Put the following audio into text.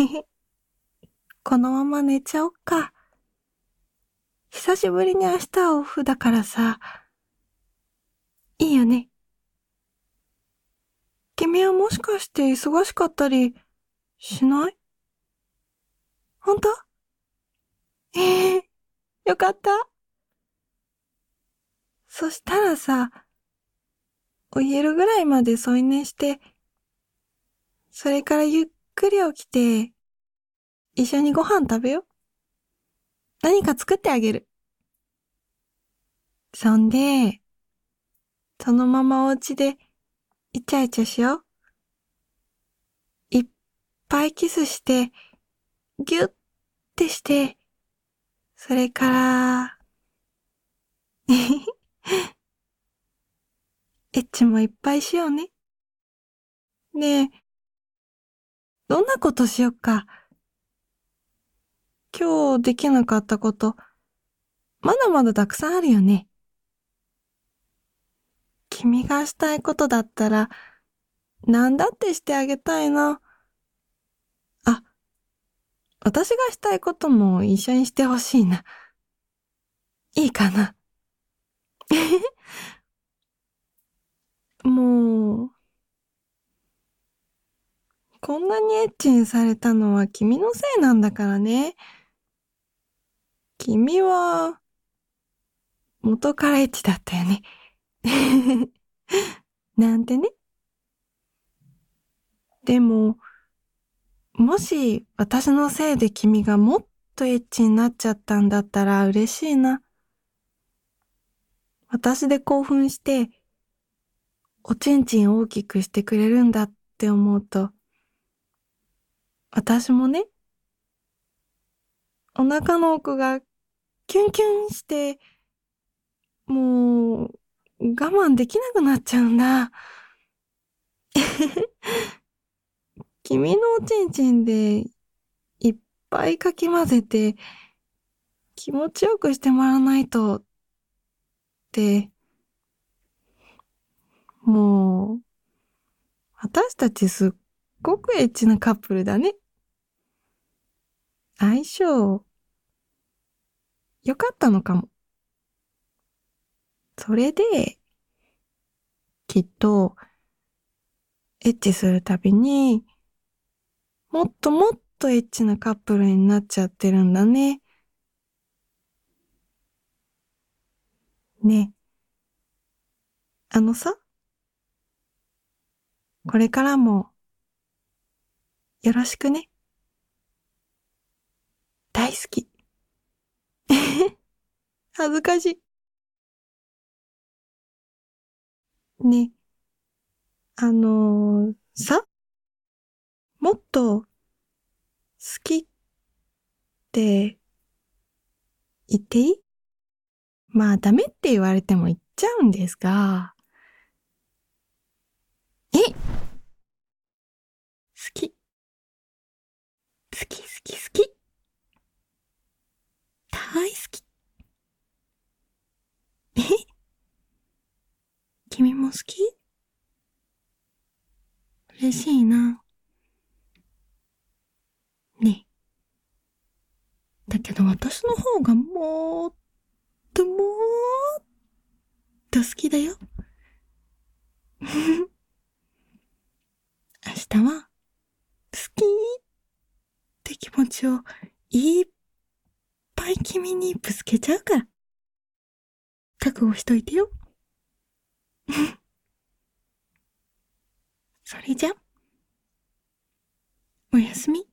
このまま寝ちゃおっか。久しぶりに明日はオフだからさ。いいよね。君はもしかして忙しかったりしない？本当？ええ、よかった。そしたらさ、お昼ぐらいまで添い寝して、それからゆっくり起きて、一緒にご飯食べよう。何か作ってあげる。そんで、そのままお家でイチャイチャしよう。いっぱいキスして、ギュッてして、それから、エッチもいっぱいしようね。ねえ、どんなことしよっか。今日できなかったこと、まだまだたくさんあるよね。君がしたいことだったら、なんだってしてあげたいな。あ、私がしたいことも一緒にしてほしいな。いいかな。もう、こんなにエッチにされたのは君のせいなんだからね。君は、元からエッチだったよね。なんてね。でも、もし私のせいで君がもっとエッチになっちゃったんだったら嬉しいな。私で興奮して、おちんちん大きくしてくれるんだって思うと、私もね、お腹の奥がキュンキュンして、もう我慢できなくなっちゃうんだ。君のおちんちんでいっぱいかき混ぜて気持ちよくしてもらわないとって、もう私たちすっごくエッチなカップルだね。相性良かったのかも。それで、きっとエッチするたびにもっともっとエッチなカップルになっちゃってるんだね。ね。あのさ、これからもよろしくね。大好き。恥ずかしい。ね。さ、もっと好きって言っていい？まあダメって言われても言っちゃうんですが、好き、好き好き好き、大好き。君も好き？嬉しいな。ね。だけど私の方がもっともっと好きだよ。明日は好きって気持ちをいっぱい君にぶつけちゃうから。覚悟しといてよ。それじゃ、おやすみ。